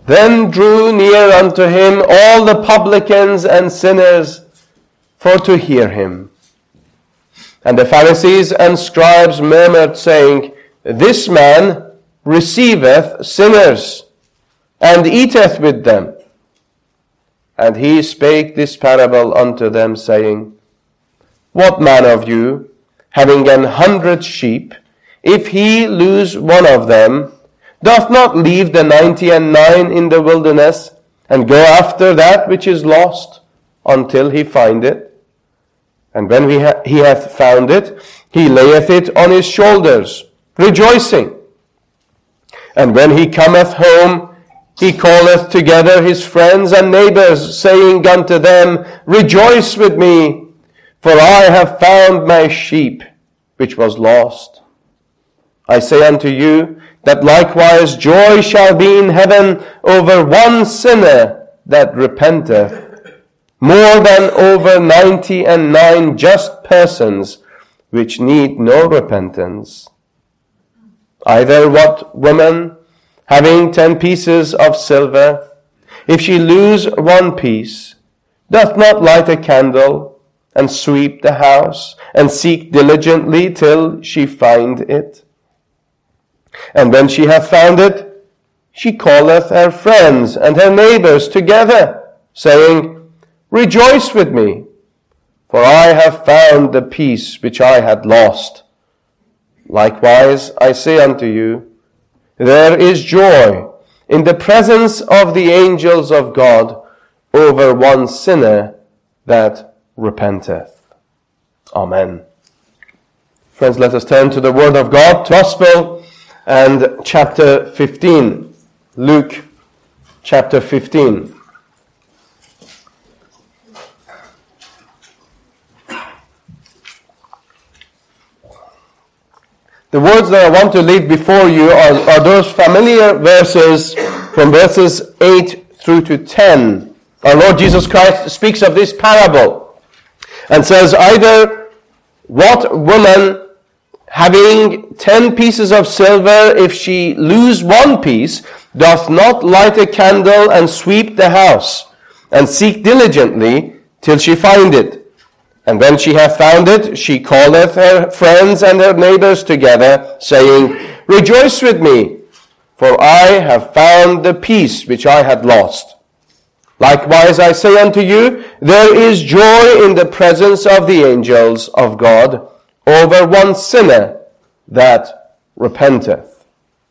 Then drew near unto him all the publicans and sinners for to hear him. And the Pharisees and scribes murmured, saying, This man receiveth sinners, and eateth with them. And he spake this parable unto them, saying, What man of you, having 100 sheep, if he lose one of them, doth not leave the 99 in the wilderness, and go after that which is lost, until he find it? And when he hath found it, he layeth it on his shoulders, rejoicing. And when he cometh home, he calleth together his friends and neighbors, saying unto them, Rejoice with me, for I have found my sheep, which was lost. I say unto you, that likewise joy shall be in heaven over one sinner that repenteth, more than over 99 just persons which need no repentance. Either what woman, having 10 pieces of silver, if she lose one piece, doth not light a candle, and sweep the house, and seek diligently till she find it? And when she hath found it, she calleth her friends and her neighbors together, saying, Rejoice with me, for I have found the piece which I had lost. Likewise, I say unto you, there is joy in the presence of the angels of God over one sinner that repenteth. Amen. Friends, let us turn to the Word of God, Gospel, and chapter 15. Luke, chapter 15. The words that I want to leave before you are those familiar verses from verses 8 through to 10. Our Lord Jesus Christ speaks of this parable and says, Either what woman, having 10 pieces of silver, if she lose one piece, doth not light a candle and sweep the house, and seek diligently till she find it? And when she hath found it, she calleth her friends and her neighbors together, saying, Rejoice with me, for I have found the piece which I had lost. Likewise, I say unto you, there is joy in the presence of the angels of God over one sinner that repenteth.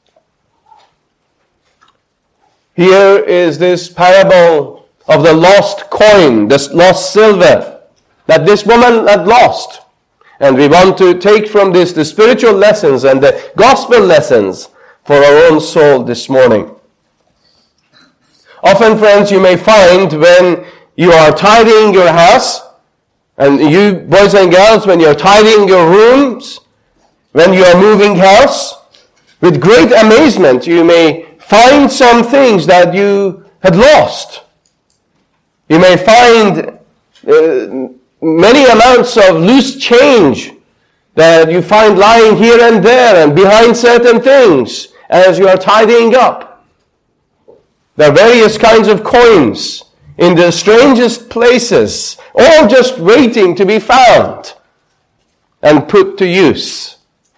Here is this parable of the lost coin, this lost silver, that this woman had lost. And we want to take from this the spiritual lessons and the gospel lessons for our own soul this morning. Often, friends, you may find when you are tidying your house, and you boys and girls, when you're tidying your rooms, when you are moving house, with great amazement you may find some things that you had lost. You may find many amounts of loose change that you find lying here and there and behind certain things as you are tidying up. There are various kinds of coins in the strangest places, all just waiting to be found and put to use.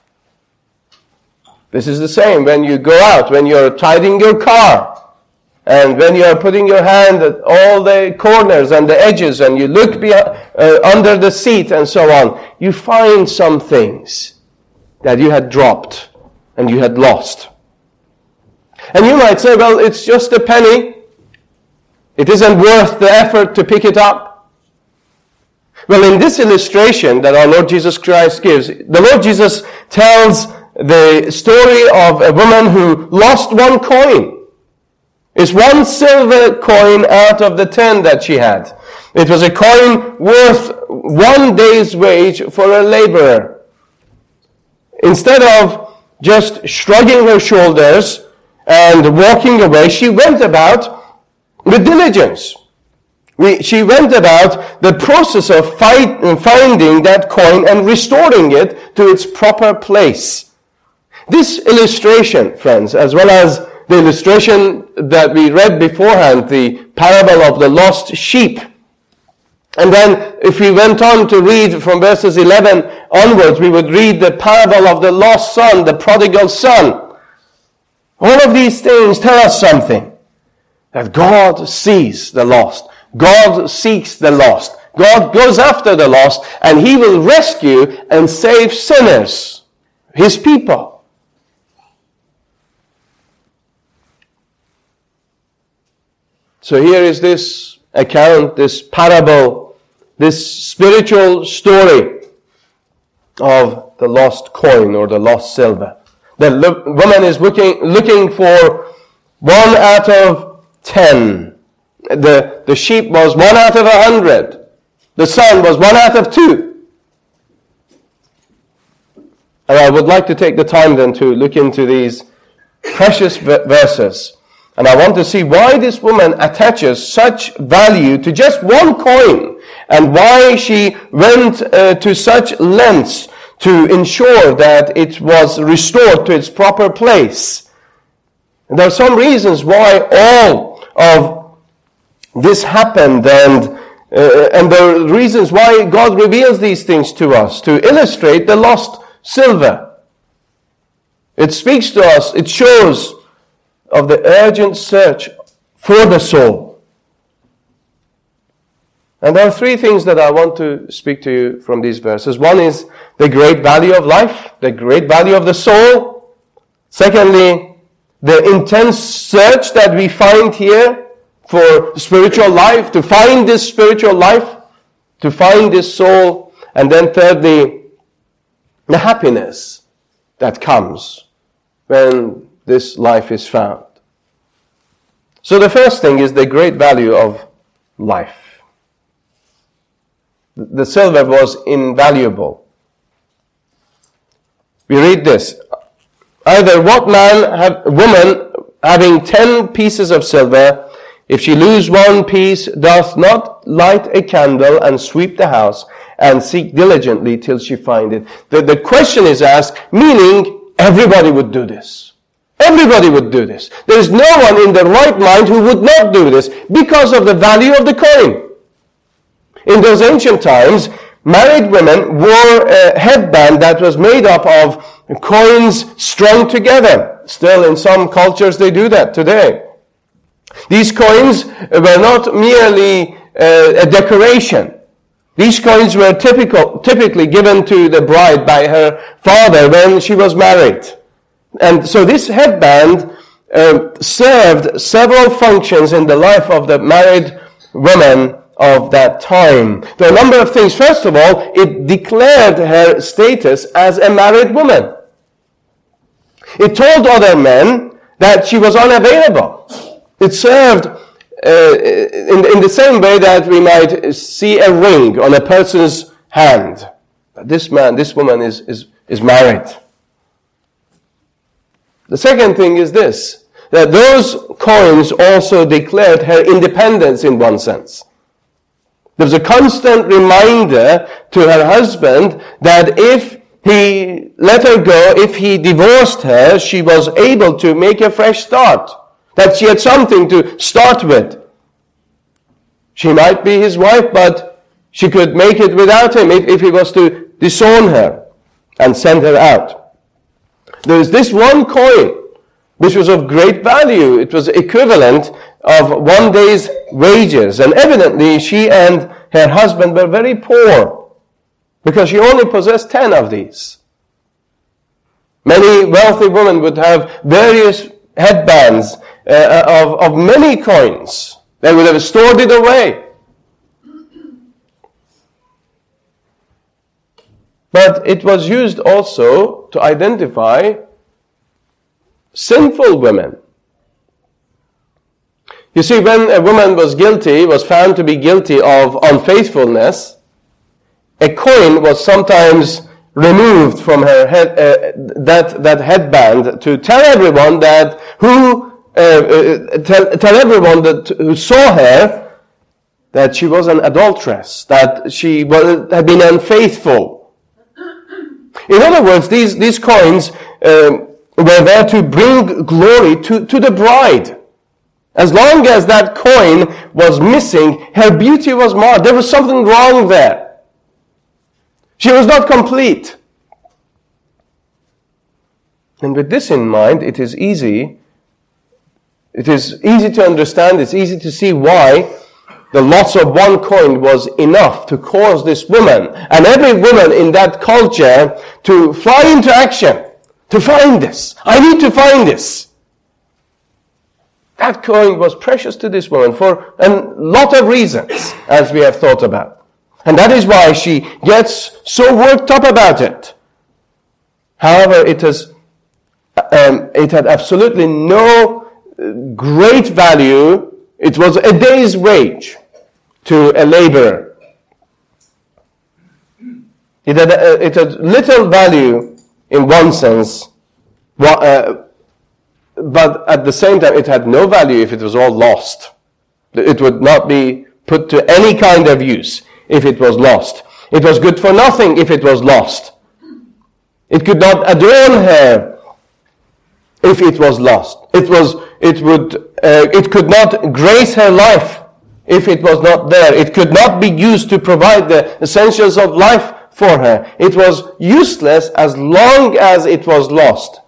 This is the same when you go out, when you're tidying your car, and when you are putting your hand at all the corners and the edges, and you look under the seat and so on, you find some things that you had dropped and you had lost. And you might say, well, it's just a penny. It isn't worth the effort to pick it up. Well, in this illustration that our Lord Jesus Christ gives, the Lord Jesus tells the story of a woman who lost one coin. It's one silver coin out of the 10 that she had. It was a coin worth 1 day's wage for a laborer. Instead of just shrugging her shoulders and walking away, she went about with diligence. She went about the process of finding that coin and restoring it to its proper place. This illustration, friends, as well as the illustration that we read beforehand, the parable of the lost sheep. And then if we went on to read from verses 11 onwards, we would read the parable of the lost son, the prodigal son. All of these things tell us something. That God sees the lost. God seeks the lost. God goes after the lost, and He will rescue and save sinners, His people. So here is this account, this parable, this spiritual story of the lost coin or the lost silver. The woman is looking for 1 out of 10. The sheep was 1 out of 100. The son was 1 out of 2. And I would like to take the time then to look into these precious verses. And I want to see why this woman attaches such value to just one coin, and why she went to such lengths to ensure that it was restored to its proper place. And there are some reasons why all of this happened, and the reasons why God reveals these things to us, to illustrate the lost silver. It speaks to us, it shows of the urgent search for the soul. And there are 3 things that I want to speak to you from these verses. One is the great value of life, the great value of the soul. Secondly, the intense search that we find here for spiritual life, to find this spiritual life, to find this soul. And then thirdly, the happiness that comes when this life is found. So the first thing is the great value of life. The silver was invaluable. We read this. Either woman having 10 pieces of silver, if she lose 1 piece, doth not light a candle and sweep the house and seek diligently till she find it. The question is asked, meaning everybody would do this. Everybody would do this. There is no one in their right mind who would not do this because of the value of the coin. In those ancient times, married women wore a headband that was made up of coins strung together. Still, in some cultures, they do that today. These coins were not merely a decoration. These coins were typically given to the bride by her father when she was married. And so this headband served several functions in the life of the married woman of that time. There are a number of things. First of all, it declared her status as a married woman. It told other men that she was unavailable. It served in the same way that we might see a ring on a person's hand. This woman is married. The second thing is this, that those coins also declared her independence in one sense. There was a constant reminder to her husband that if he let her go, if he divorced her, she was able to make a fresh start. That she had something to start with. She might be his wife, but she could make it without him if he was to disown her and send her out. There is this one coin, which was of great value. It was equivalent of 1 day's wages. And evidently, she and her husband were very poor, because she only possessed 10 of these. Many wealthy women would have various headbands of many coins. They would have stored it away. But it was used also to identify sinful women. You see, when a woman was found to be guilty of unfaithfulness, a coin was sometimes removed from her head, that headband, to tell everyone that who saw her that she was an adulteress, that she had been unfaithful. In other words, these coins were there to bring glory to the bride. As long as that coin was missing, her beauty was marred. There was something wrong there. She was not complete. And with this in mind, it is easy to understand, it's easy to see why the loss of one coin was enough to cause this woman and every woman in that culture to fly into action, to find this. I need to find this. That coin was precious to this woman for a lot of reasons, as we have thought about. And that is why she gets so worked up about it. However, it had absolutely no great value. It was a day's wage to a laborer. It had little value in one sense, but at the same time it had no value if it was all lost. It would not be put to any kind of use if it was lost. It was good for nothing if it was lost. It could not adorn her if it was lost. It could not grace her life if it was not there. It could not be used to provide the essentials of life for her. It was useless as long as it was lost.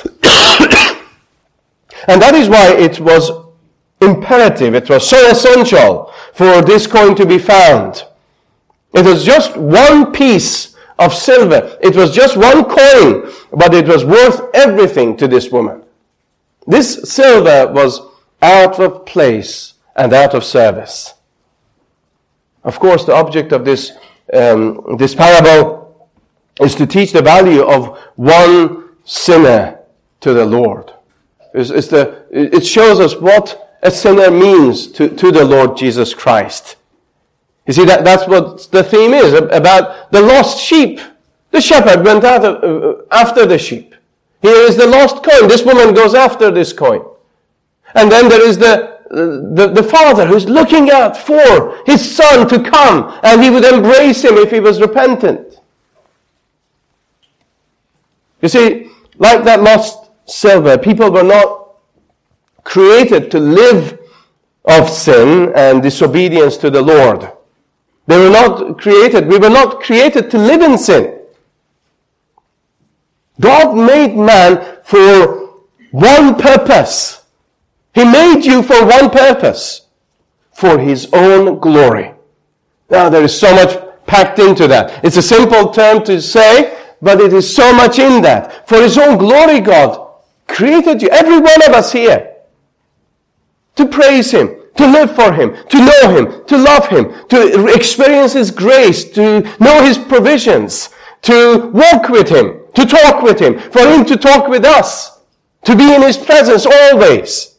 And that is why it was imperative, it was so essential for this coin to be found. It was just one piece of silver. It was just one coin, but it was worth everything to this woman. This silver was out of place and out of service. Of course, the object of this parable is to teach the value of one sinner to the Lord. It shows us what a sinner means to the Lord Jesus Christ. You see, that's what the theme is, about the lost sheep. The shepherd went out after the sheep. Here is the lost coin. This woman goes after this coin. And then there is the father who's looking out for his son to come, and he would embrace him if he was repentant. You see, like that lost silver, people were not created to live of sin and disobedience to the Lord. We were not created to live in sin. God made man for one purpose. He made you for one purpose. For His own glory. Now there is so much packed into that. It's a simple term to say, but it is so much in that. For His own glory, God created you, every one of us here, to praise Him, to live for Him, to know Him, to love Him, to experience His grace, to know His provisions, to walk with Him, to talk with Him, for Him to talk with us, to be in His presence always.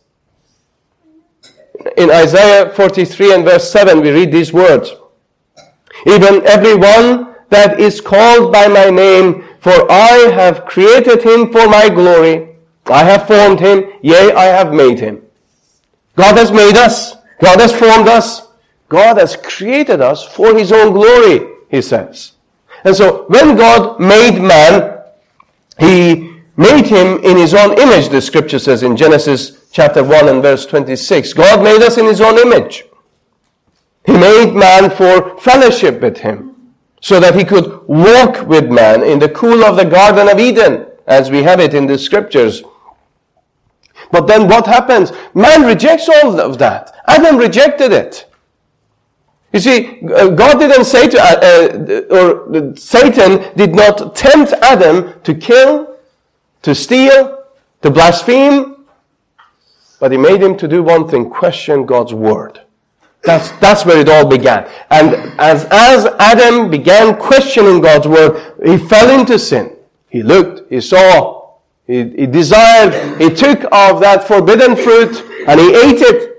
In Isaiah 43 and verse 7, we read these words. Even everyone that is called by my name, for I have created him for my glory. I have formed him, yea, I have made him. God has made us. God has formed us. God has created us for His own glory, He says. And so when God made man, He made him in His own image, the scripture says in Genesis chapter 1 and verse 26. God made us in His own image. He made man for fellowship with Him, so that He could walk with man in the cool of the Garden of Eden, as we have it in the scriptures. But then what happens? Man rejects all of that. Adam rejected it. You see, God didn't say or Satan did not tempt Adam to kill, to steal, to blaspheme, but he made him to do one thing: question God's word. That's where it all began. And as Adam began questioning God's word, he fell into sin. He looked, he saw, he desired, he took of that forbidden fruit and he ate it.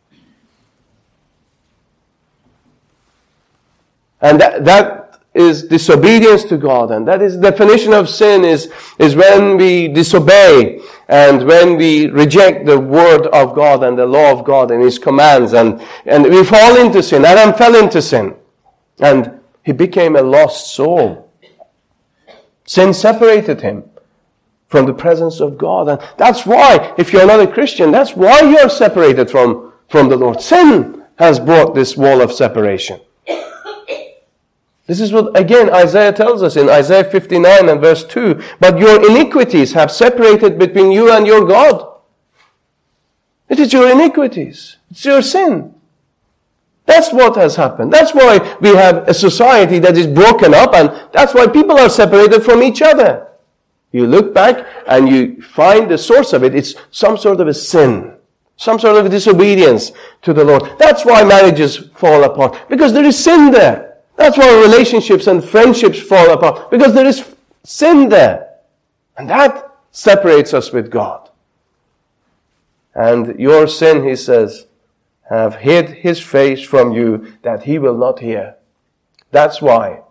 And that is disobedience to God. And that is the definition of sin, is when we disobey and when we reject the word of God and the law of God and His commands. And we fall into sin. Adam fell into sin. And he became a lost soul. Sin separated him from the presence of God. And that's why, if you're not a Christian, that's why you're separated from the Lord. Sin has brought this wall of separation. This is what, again, Isaiah tells us in Isaiah 59 and verse 2. But your iniquities have separated between you and your God. It is your iniquities. It's your sin. That's what has happened. That's why we have a society that is broken up, and that's why people are separated from each other. You look back and you find the source of it. It's some sort of a sin. Some sort of disobedience to the Lord. That's why marriages fall apart. Because there is sin there. That's why relationships and friendships fall apart. Because there is sin there. And that separates us with God. And your sin, he says, have hid his face from you that he will not hear. That's why.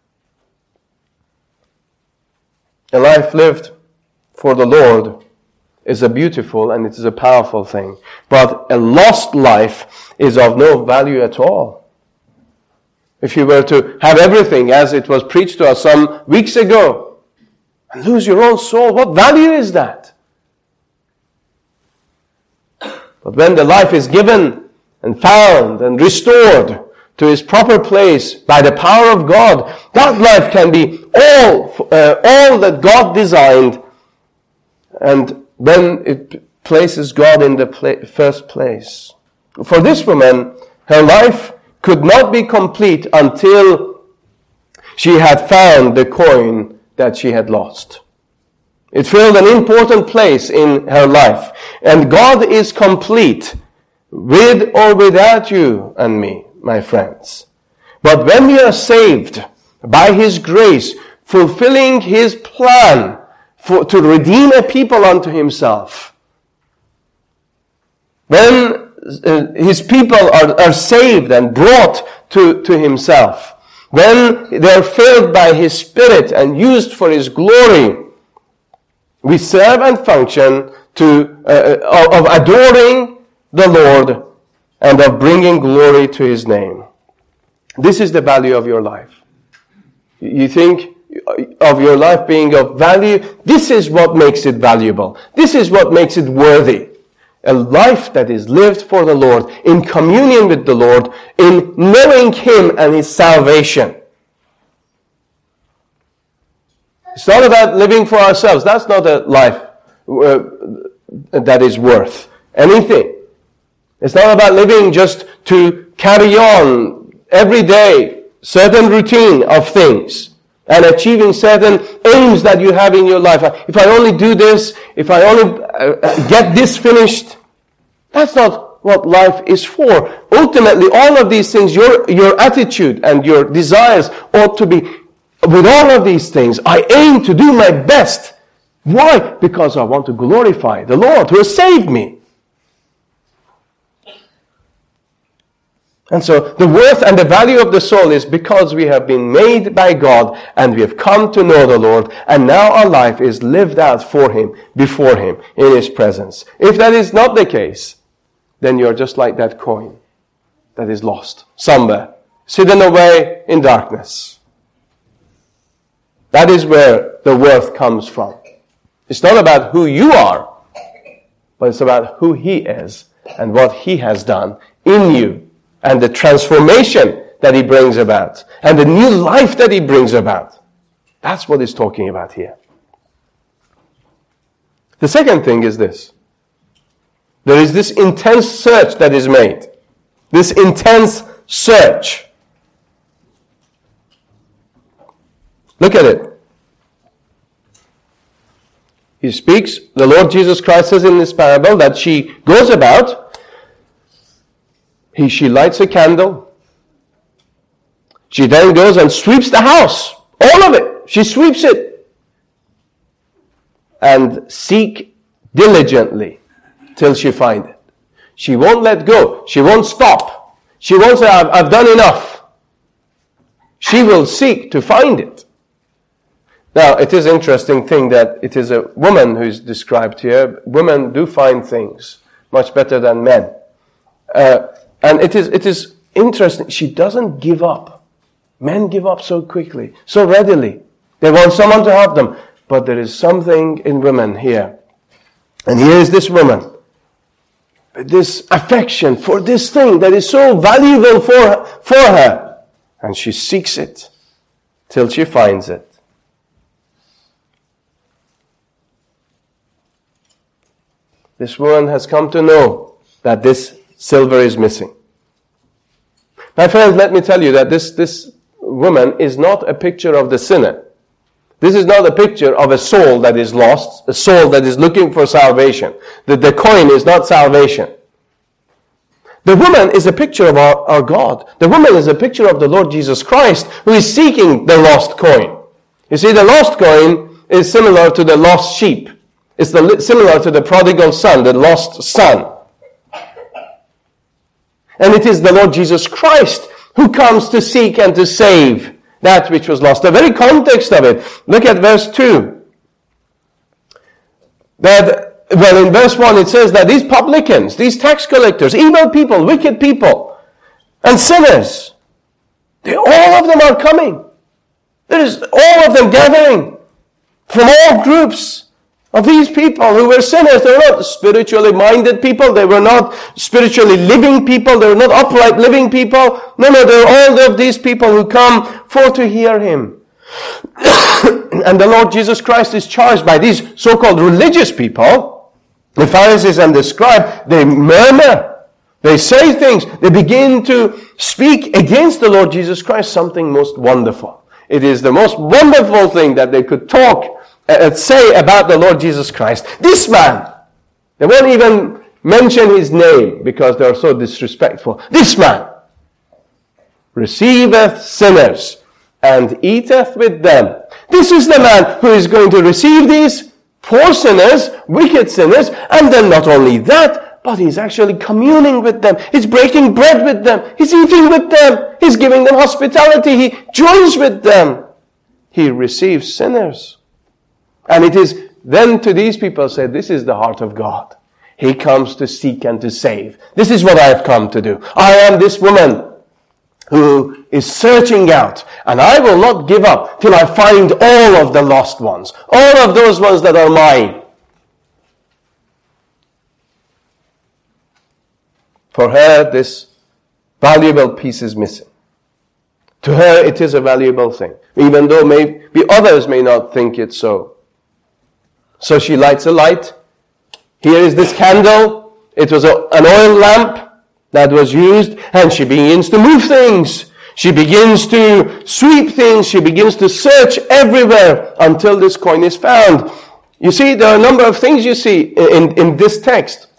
A life lived for the Lord is a beautiful and it is a powerful thing. But a lost life is of no value at all. If you were to have everything as it was preached to us some weeks ago and lose your own soul, what value is that? But when the life is given and found and restored to its proper place by the power of God, that life can be all that God designed, and when it places God in the first place. For this woman, her life could not be complete until she had found the coin that she had lost. It filled an important place in her life. And God is complete with or without you and me, my friends. But when we are saved by His grace, fulfilling His plan to redeem a people unto Himself, when His people are saved and brought to Himself, when they are filled by His Spirit and used for His glory, we serve and function of adoring the Lord and of bringing glory to His name. This is the value of your life. You think of your life being of value? This is what makes it valuable. This is what makes it worthy. A life that is lived for the Lord, in communion with the Lord, in knowing Him and His salvation. It's not about living for ourselves. That's not a life that is worth anything. It's not about living just to carry on every day certain routine of things and achieving certain aims that you have in your life. If I only do this, if I only get this finished, that's not what life is for. Ultimately, all of these things, your attitude and your desires ought to be, with all of these things, I aim to do my best. Why? Because I want to glorify the Lord who has saved me. And so the worth and the value of the soul is because we have been made by God and we have come to know the Lord, and now our life is lived out for Him, before Him, in His presence. If that is not the case, then you're just like that coin that is lost somewhere, hidden away in darkness. That is where the worth comes from. It's not about who you are, but it's about who He is and what He has done in you, and the transformation that He brings about, and the new life that He brings about. That's what He's talking about here. The second thing is this. There is this intense search that is made. This intense search. Look at it. He speaks, the Lord Jesus Christ says in this parable that she goes about, she lights a candle. She then goes and sweeps the house. All of it. She sweeps it. And seek diligently till she find it. She won't let go. She won't stop. She won't say, I've done enough. She will seek to find it. Now, it is an interesting thing that it is a woman who is described here. Women do find things much better than men. And it is interesting. She doesn't give up. Men give up so quickly, so readily. They want someone to help them. But there is something in women here. And here is this woman. This affection for this thing that is so valuable for her. And she seeks it till she finds it. This woman has come to know that this silver is missing. My friends, let me tell you that this woman is not a picture of the sinner. This is not a picture of a soul that is lost, a soul that is looking for salvation. The coin is not salvation. The woman is a picture of our God. The woman is a picture of the Lord Jesus Christ, who is seeking the lost coin. You see, the lost coin is similar to the lost sheep. It's similar to the prodigal son, the lost son. And it is the Lord Jesus Christ who comes to seek and to save that which was lost. The very context of it. Look at verse 2. In verse 1 it says that these publicans, these tax collectors, evil people, wicked people, and sinners, all of them are coming. There is all of them gathering from all groups of these people who were sinners. They were not spiritually minded people. They were not spiritually living people. They were not upright living people. No, they were all of these people who come for to hear him. And the Lord Jesus Christ is charged by these so-called religious people, the Pharisees and the scribes. They murmur. They say things. They begin to speak against the Lord Jesus Christ, something most wonderful. It is the most wonderful thing that they could say about the Lord Jesus Christ. This man, they won't even mention his name because they are so disrespectful. This man receiveth sinners and eateth with them. This is the man who is going to receive these poor sinners, wicked sinners, and then not only that, but he's actually communing with them. He's breaking bread with them. He's eating with them. He's giving them hospitality. He joins with them. He receives sinners. And it is then to these people said, this is the heart of God. He comes to seek and to save. This is what I have come to do. I am this woman who is searching out, and I will not give up till I find all of the lost ones, all of those ones that are mine. For her, this valuable piece is missing. To her, it is a valuable thing, even though maybe others may not think it so. So she lights a light. Here is this candle. It was an oil lamp that was used, and she begins to move things. She begins to sweep things. She begins to search everywhere until this coin is found. You see, there are a number of things you see in this text.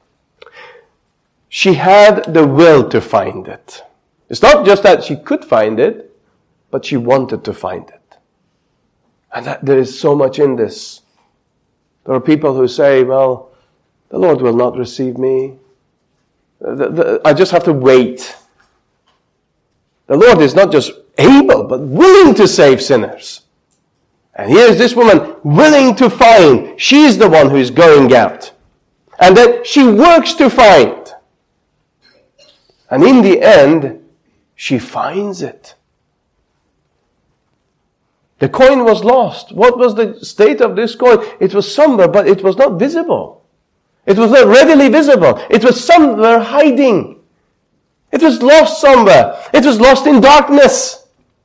She had the will to find it. It's not just that she could find it, but she wanted to find it. And there is so much in this. There are people who say, well, the Lord will not receive me. I just have to wait. The Lord is not just able, but willing to save sinners. And here is this woman willing to find. She's the one who is going out. And then she works to find. And in the end, she finds it. The coin was lost. What was the state of this coin? It was somewhere, but it was not visible. It was not readily visible. It was somewhere hiding. It was lost somewhere. It was lost in darkness.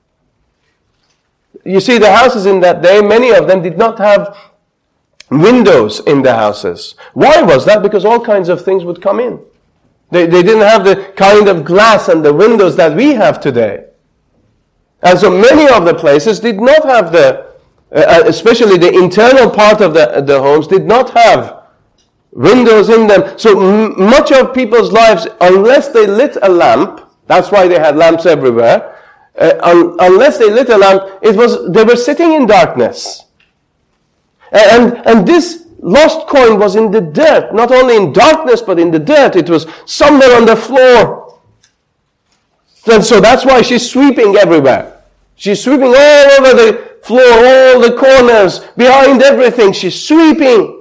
You see, the houses in that day, many of them did not have windows in the houses. Why was that? Because all kinds of things would come in. They didn't have the kind of glass and the windows that we have today. And so many of the places did not have especially the internal part of the homes, did not have windows in them. So much of people's lives, unless they lit a lamp, that's why they had lamps everywhere, unless they lit a lamp, they were sitting in darkness. And this lost coin was in the dirt, not only in darkness, but in the dirt. It was somewhere on the floor. And so that's why she's sweeping everywhere. She's sweeping all over the floor, all the corners, behind everything. She's sweeping.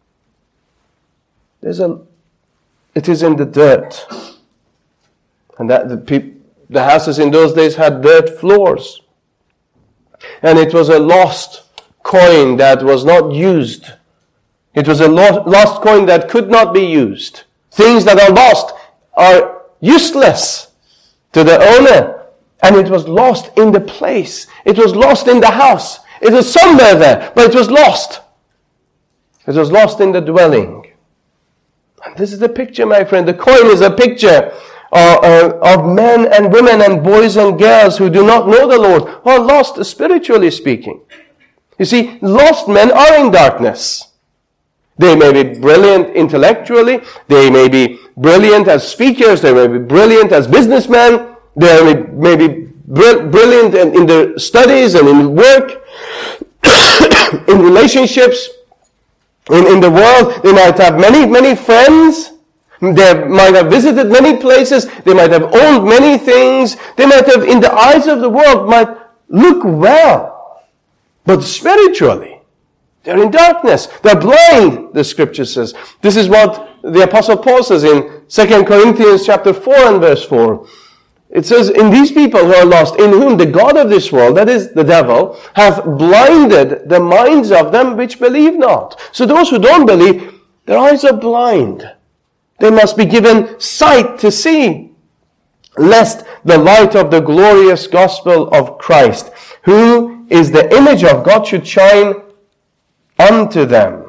It is in the dirt. And that the houses in those days had dirt floors. And it was a lost coin that was not used. It was a lost coin that could not be used. Things that are lost are useless to the owner. And it was lost in the place. It was lost in the house. It was somewhere there, but it was lost. It was lost in the dwelling. And this is the picture, my friend. The coin is a picture of men and women and boys and girls who do not know the Lord, who are lost spiritually speaking. You see, lost men are in darkness. They may be brilliant intellectually. They may be brilliant as speakers. They may be brilliant as businessmen. They may be brilliant in their studies and in work, in relationships, in the world. They might have many friends. They might have visited many places. They might have owned many things. They might have, in the eyes of the world, might look well. But spiritually, they're in darkness. They're blind, the Scripture says. This is what the Apostle Paul says in 2 Corinthians chapter 4 and verse 4. It says, in these people who are lost, in whom the God of this world, that is the devil, hath blinded the minds of them which believe not. So those who don't believe, their eyes are blind. They must be given sight to see, lest the light of the glorious gospel of Christ, who is the image of God, should shine unto them.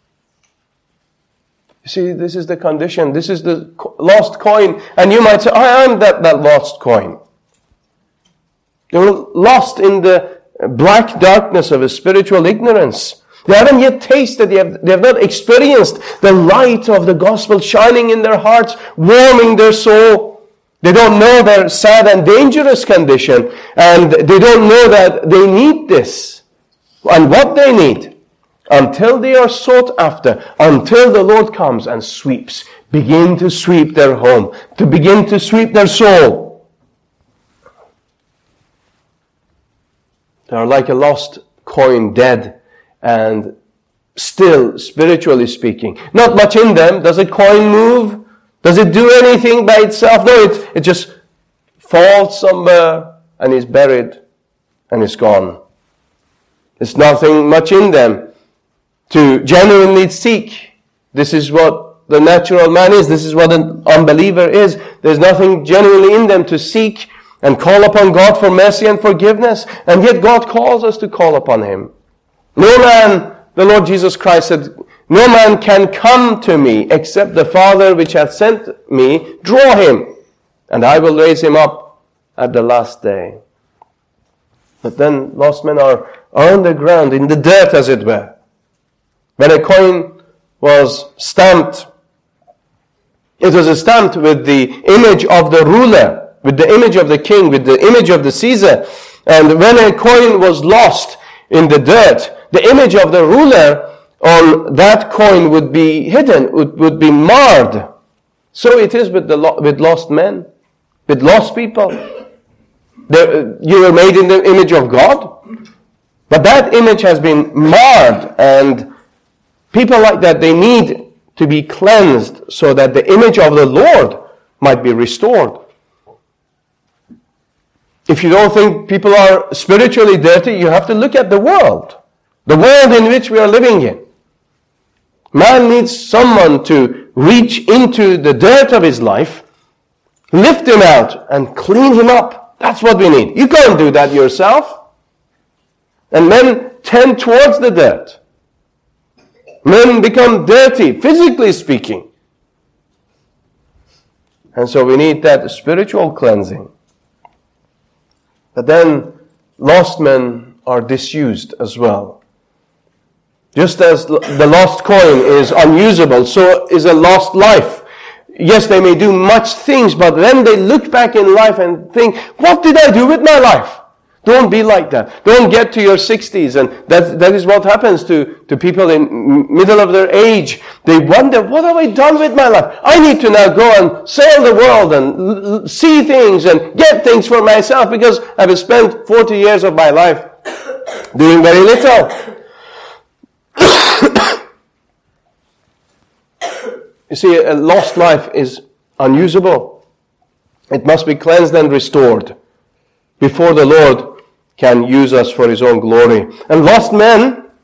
You see, this is the condition. This is the lost coin. And you might say, I am that lost coin. They were lost in the black darkness of a spiritual ignorance. They haven't yet tasted, they have not experienced the light of the gospel shining in their hearts, warming their soul. They don't know their sad and dangerous condition, and they don't know that they need this and what they need until they are sought after, until the Lord comes and begin to sweep their home, to begin to sweep their soul. They are like a lost coin, dead and still, spiritually speaking. Not much in them. Does a coin move? Does it do anything by itself? No, it just falls somewhere and is buried and is gone. There's nothing much in them to genuinely seek. This is what the natural man is. This is what an unbeliever is. There's nothing genuinely in them to seek and call upon God for mercy and forgiveness. And yet God calls us to call upon Him. No man, the Lord Jesus Christ said, no man can come to me except the Father which hath sent me draw him, and I will raise him up at the last day. But then lost men are on the ground, in the dirt as it were. When a coin was stamped, it was stamped with the image of the ruler, with the image of the king, with the image of the Caesar. And when a coin was lost in the dirt, the image of the ruler on that coin would be hidden, would be marred. So it is with lost men, with lost people. You were made in the image of God, but that image has been marred, and people like that, they need to be cleansed so that the image of the Lord might be restored. If you don't think people are spiritually dirty, you have to look at the world in which we are living in. Man needs someone to reach into the dirt of his life, lift him out, and clean him up. That's what we need. You can't do that yourself. And men tend towards the dirt. Men become dirty, physically speaking. And so we need that spiritual cleansing. But then lost men are disused as well. Just as the lost coin is unusable, so is a lost life. Yes, they may do much things, but then they look back in life and think, what did I do with my life? Don't be like that. Don't get to your 60s, and that is what happens to people in middle of their age. They wonder, what have I done with my life? I need to now go and sail the world and see things and get things for myself, because I've spent 40 years of my life doing very little. You see, a lost life is unusable. It must be cleansed and restored before the Lord can use us for His own glory. And lost men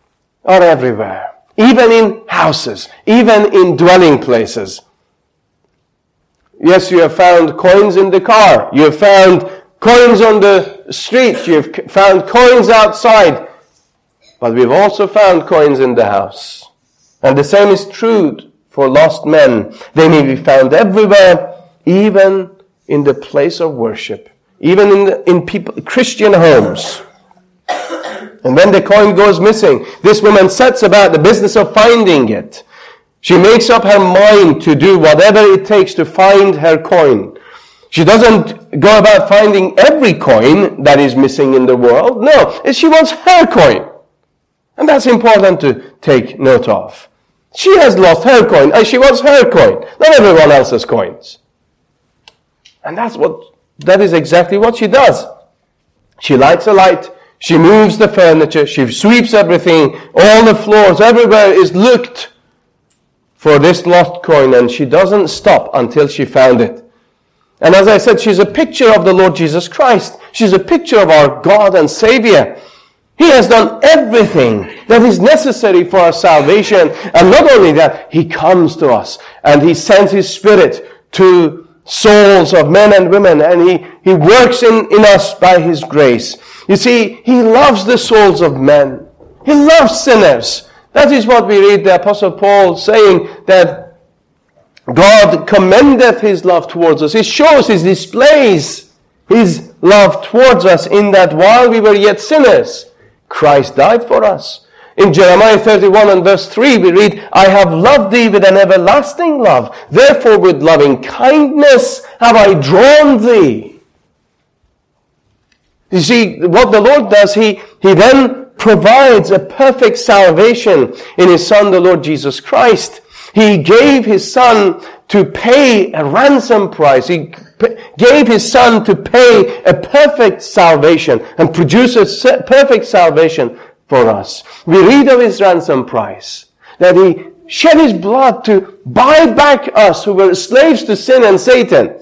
are everywhere. Even in houses, even in dwelling places. Yes, you have found coins in the car. You have found coins on the street. You have found coins outside. But we've also found coins in the house. And the same is true for lost men. They may be found everywhere, even in the place of worship, even in Christian homes. And when the coin goes missing, this woman sets about the business of finding it. She makes up her mind to do whatever it takes to find her coin. She doesn't go about finding every coin that is missing in the world. No, she wants her coin. And that's important to take note of. She has lost her coin, and she wants her coin, not everyone else's coins. And that is exactly what she does. She lights a light, she moves the furniture, she sweeps everything, all the floors, everywhere is looked for this lost coin, and she doesn't stop until she found it. And as I said, she's a picture of the Lord Jesus Christ. She's a picture of our God and Savior. He has done everything that is necessary for our salvation. And not only that, He comes to us and He sends His Spirit to souls of men and women, and He works in us by His grace. You see, He loves the souls of men. He loves sinners. That is what we read the Apostle Paul saying, that God commendeth His love towards us. He shows, He displays His love towards us in that while we were yet sinners, Christ died for us. In Jeremiah 31 and verse 3 we read, I have loved thee with an everlasting love. Therefore with loving kindness have I drawn thee. You see, what the Lord does, He then provides a perfect salvation in His Son, the Lord Jesus Christ. He gave His Son to pay a ransom price. He gave His Son to pay a perfect salvation and produce a perfect salvation for us. We read of His ransom price, that He shed His blood to buy back us who were slaves to sin and Satan.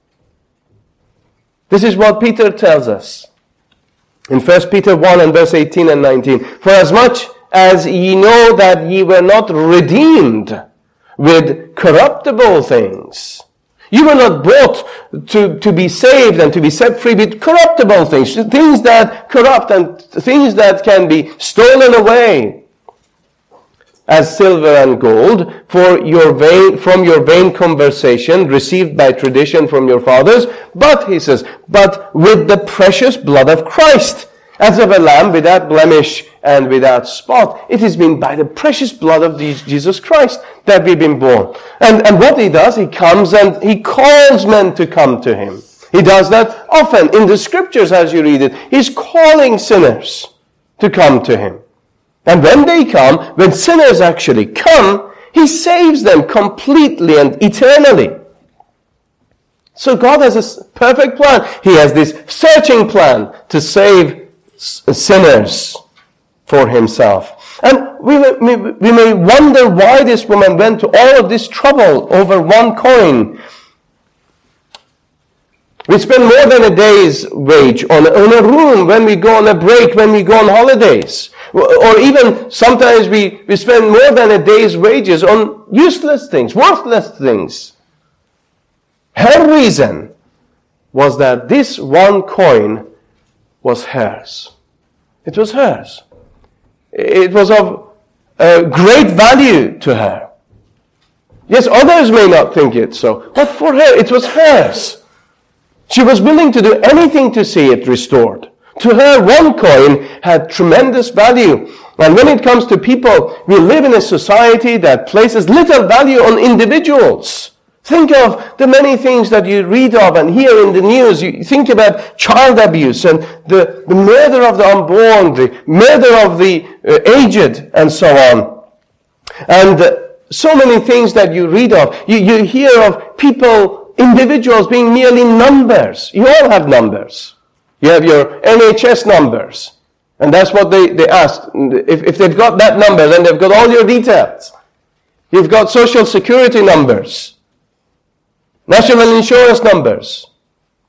This is what Peter tells us in 1 Peter 1 and verse 18 and 19. For as much as ye know that ye were not redeemed with corruptible things. You were not bought to be saved and to be set free with corruptible things. Things that corrupt and things that can be stolen away. As silver and gold, from your vain conversation received by tradition from your fathers. But, he says, but with the precious blood of Christ, as of a lamb without blemish and without spot. It has been by the precious blood of Jesus Christ that we've been born. And what He does, He comes and He calls men to come to Him. He does that often in the Scriptures as you read it. He's calling sinners to come to Him. And when they come, when sinners actually come, He saves them completely and eternally. So God has a perfect plan. He has this searching plan to save sinners for Himself. And we may wonder why this woman went to all of this trouble over one coin. We spend more than a day's wage on a room when we go on a break, when we go on holidays. Or even sometimes we spend more than a day's wages on useless things, worthless things. Her reason was that this one coin was hers. It was hers. It was of great value to her. Yes, others may not think it so, but for her, it was hers. She was willing to do anything to see it restored. To her, one coin had tremendous value. And when it comes to people, we live in a society that places little value on individuals. Think of the many things that you read of and hear in the news. You think about child abuse and the murder of the unborn, the murder of the aged, and so on. And so many things that you read of. You hear of people, individuals being merely numbers. You all have numbers. You have your NHS numbers. And that's what they ask. If they've got that number, then they've got all your details. You've got social security numbers. National insurance numbers.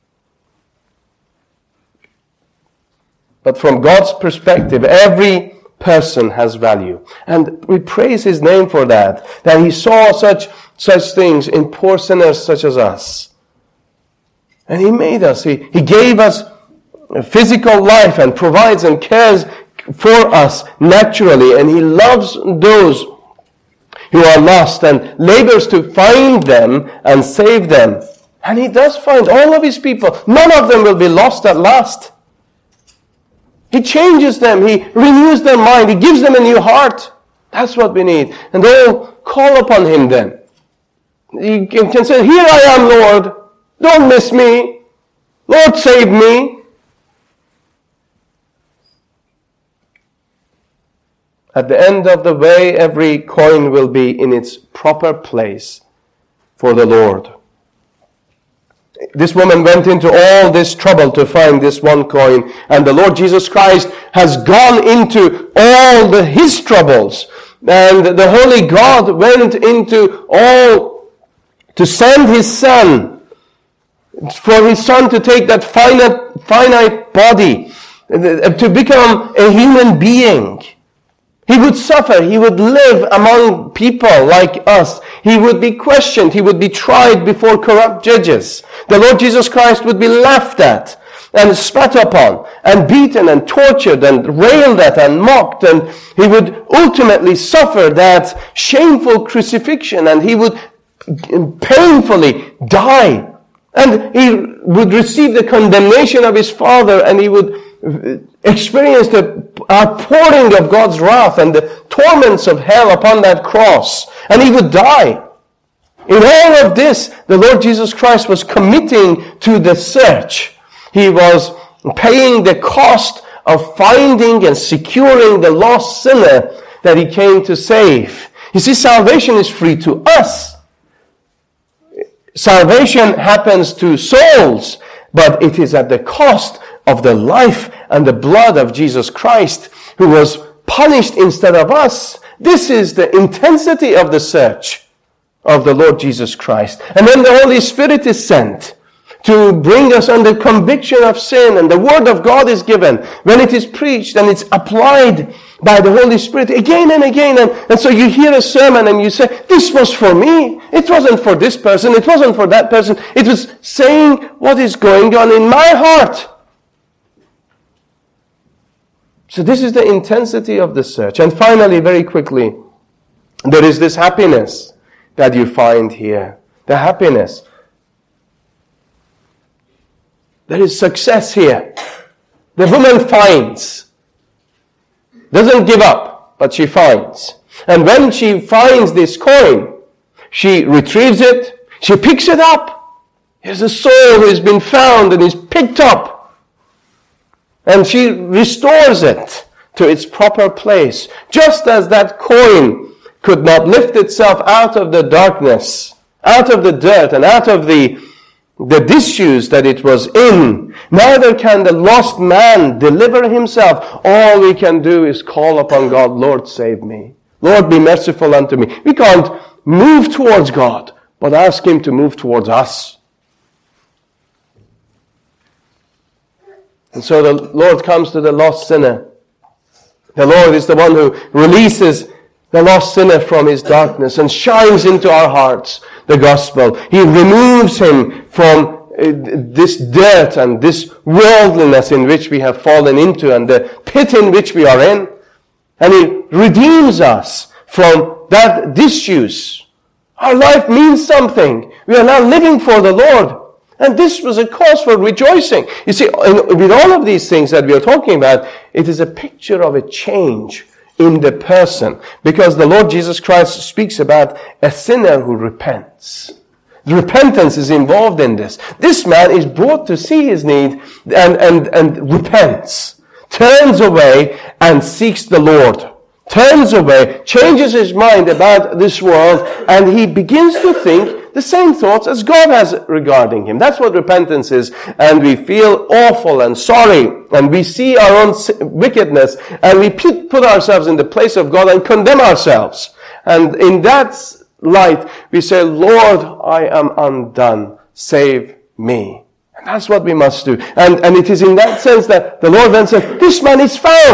But from God's perspective, every person has value. And we praise his name for that he saw such things in poor sinners such as us. And he made us. He gave us a physical life and provides and cares for us naturally. And he loves those who are lost and labors to find them and save them. And he does find all of his people. None of them will be lost at last. He changes them. He renews their mind. He gives them a new heart. That's what we need. And they'll call upon him then. You can say, here I am, Lord. Don't miss me. Lord, save me. At the end of the way, every coin will be in its proper place for the Lord. This woman went into all this trouble to find this one coin, and the Lord Jesus Christ has gone into all his troubles, and the Holy God went into all to send his Son, for his Son to take that finite body, to become a human being. He would suffer. He would live among people like us. He would be questioned. He would be tried before corrupt judges. The Lord Jesus Christ would be laughed at and spat upon and beaten and tortured and railed at and mocked. And he would ultimately suffer that shameful crucifixion, and he would painfully die. And he would receive the condemnation of his Father, and he would experience the outpouring of God's wrath and the torments of hell upon that cross. And he would die. In all of this, the Lord Jesus Christ was committing to the search. He was paying the cost of finding and securing the lost sinner that he came to save. You see, salvation is free to us. Salvation happens to souls, but it is at the cost of the life and the blood of Jesus Christ, who was punished instead of us. This is the intensity of the search of the Lord Jesus Christ. And then the Holy Spirit is sent to bring us under conviction of sin, and the Word of God is given. When it is preached and it's applied by the Holy Spirit again and again, and so you hear a sermon and you say, this was for me. It wasn't for this person. It wasn't for that person. It was saying what is going on in my heart. So this is the intensity of the search. And finally, very quickly, there is this happiness that you find here. The happiness. There is success here. The woman finds. Doesn't give up, but she finds. And when she finds this coin, she retrieves it. She picks it up. Here's a soul who has been found and is picked up. And she restores it to its proper place. Just as that coin could not lift itself out of the darkness, out of the dirt, and out of the disuse that it was in, neither can the lost man deliver himself. All we can do is call upon God, Lord, save me. Lord, be merciful unto me. We can't move towards God, but ask him to move towards us. And so the Lord comes to the lost sinner. The Lord is the one who releases the lost sinner from his darkness and shines into our hearts the gospel. He removes him from this dirt and this worldliness in which we have fallen into and the pit in which we are in. And he redeems us from that disuse. Our life means something. We are now living for the Lord. And this was a cause for rejoicing. You see, with all of these things that we are talking about, it is a picture of a change in the person. Because the Lord Jesus Christ speaks about a sinner who repents. The repentance is involved in this. This man is brought to see his need and repents. Turns away and seeks the Lord. Turns away, changes his mind about this world, and he begins to think the same thoughts as God has regarding him. That's what repentance is. And we feel awful and sorry, and we see our own wickedness, and we put ourselves in the place of God and condemn ourselves. And in that light, we say, Lord, I am undone. Save me. And that's what we must do. And it is in that sense that the Lord then said, this man is found.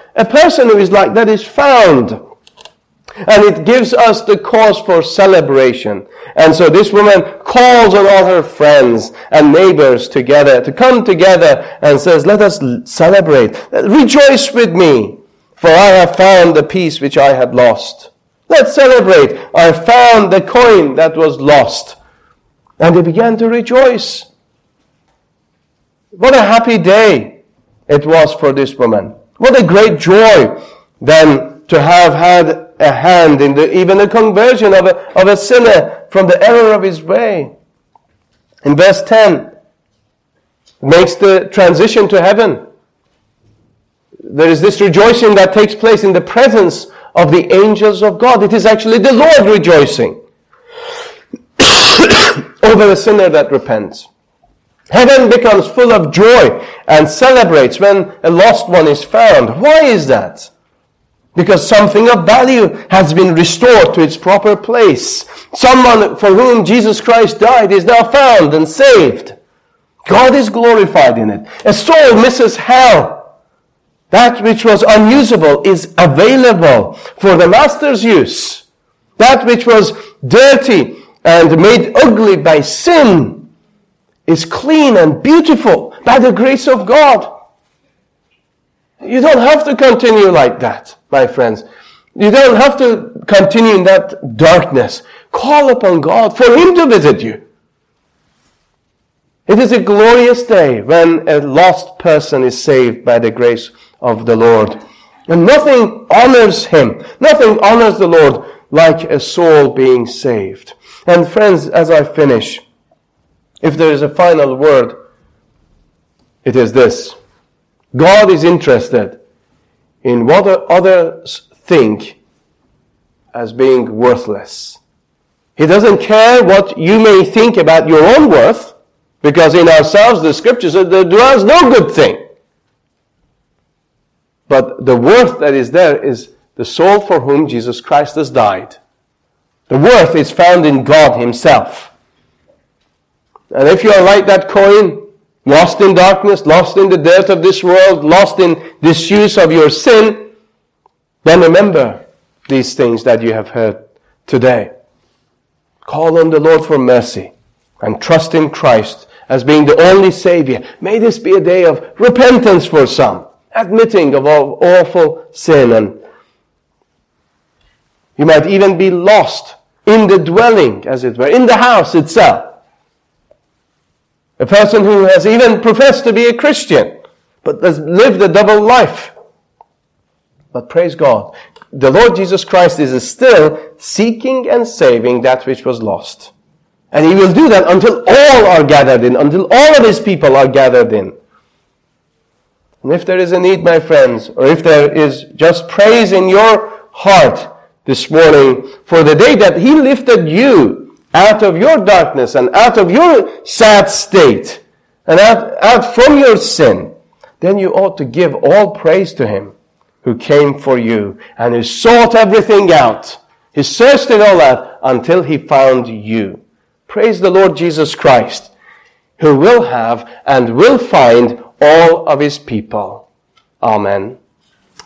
a person who is like that is found. And it gives us the cause for celebration. And so this woman calls on all her friends and neighbors together to come together and says, let us celebrate. Rejoice with me, for I have found the piece which I had lost. Let's celebrate. I found the coin that was lost. And they began to rejoice. What a happy day it was for this woman. What a great joy then to have had a hand in even the conversion of a sinner from the error of his way. In verse 10, makes the transition to heaven. There is this rejoicing that takes place in the presence of the angels of God. It is actually the Lord rejoicing over a sinner that repents. Heaven becomes full of joy and celebrates when a lost one is found. Why is that? Because something of value has been restored to its proper place. Someone for whom Jesus Christ died is now found and saved. God is glorified in it. A soul misses hell. That which was unusable is available for the Master's use. That which was dirty and made ugly by sin is clean and beautiful by the grace of God. You don't have to continue like that, my friends. You don't have to continue in that darkness. Call upon God for Him to visit you. It is a glorious day when a lost person is saved by the grace of the Lord. And nothing honors Him, nothing honors the Lord like a soul being saved. And friends, as I finish, if there is a final word, it is this. God is interested in what others think as being worthless. He doesn't care what you may think about your own worth, because in ourselves the scriptures say there dwells no good thing. But the worth that is there is the soul for whom Jesus Christ has died. The worth is found in God Himself. And if you are like that coin, lost in darkness, lost in the dirt of this world, lost in disuse of your sin, then remember these things that you have heard today. Call on the Lord for mercy and trust in Christ as being the only Savior. May this be a day of repentance for some, admitting of all awful sin, and you might even be lost in the dwelling, as it were, in the house itself. A person who has even professed to be a Christian, but has lived a double life. But praise God, the Lord Jesus Christ is still seeking and saving that which was lost. And He will do that until all are gathered in, until all of His people are gathered in. And if there is a need, my friends, or if there is just praise in your heart this morning for the day that He lifted you out of your darkness and out of your sad state and out from your sin, then you ought to give all praise to Him who came for you and who sought everything out. He searched it all out until He found you. Praise the Lord Jesus Christ, who will have and will find all of His people. Amen.